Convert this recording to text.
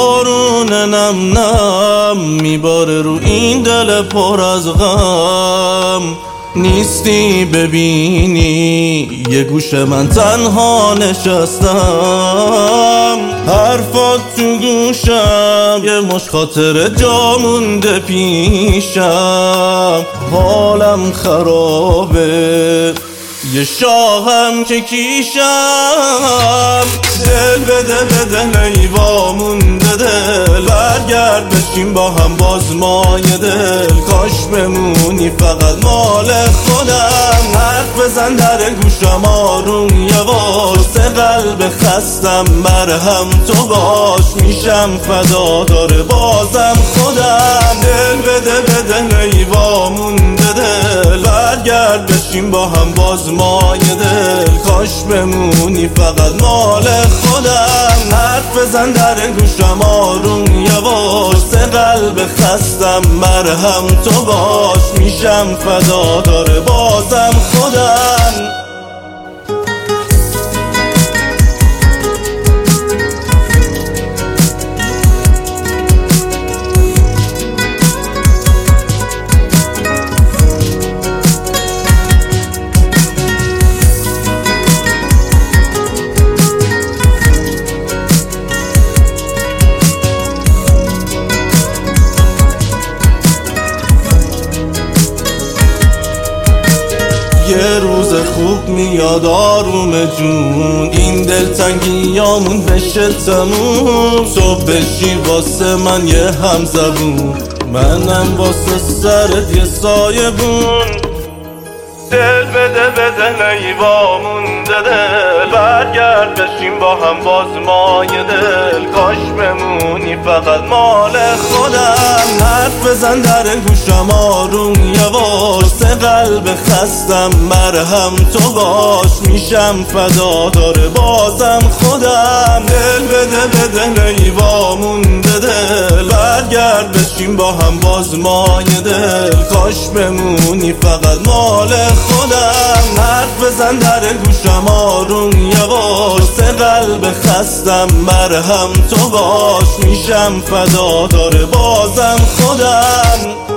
بارون نم نم میباره رو این دل پر از غم. نیستی ببینی یه گوشه من تنها نشستم، حرفات تو گوشم یه مش خاطر جا مونده پیشم. حالم خرابه یه شاهم که کیشم. دل بده به دل ایوا مونده دل، برگرد بشیم با هم باز مای دل. کاش بمونی فقط مال خودم، حرف بزن در گوشم آروم یواش. قلب خستم مرهم تو باش، میشم فدا داره بازم خودم. دل بده به دل ایوا مونده دل، برگرد بشیم با هم باز مای دل. کاش بمونی فقط مال خودم، حرف بزن در گوشم آروم یواش. قلب خستم مرهم تو باش، میشم فدا داره بازم خودم. یه روز خوب میاد آروم جون، این دلتنگیامون بشه تموم. صبح بشی واسه من یه همزبون، منم واسه سرت یه سایبون. دل بده به دل ایوا مونده دل، برگرد بشیم با هم باز مای دل. کاش بمونی فقط مال خودم، حرف بزن در گوشم آروم یواش. قلب خستم مرهم تو باش، میشم فدا داره بازم خودم. دل بده به دل ایوا مونده دل، برگرد بشیم با هم باز مای دل. کاش بمونی فقط مال خودم، حرف بزن در گوشم آروم یواش. قلب خستم مرهم تو باش، میشم فدا داره بازم خودم.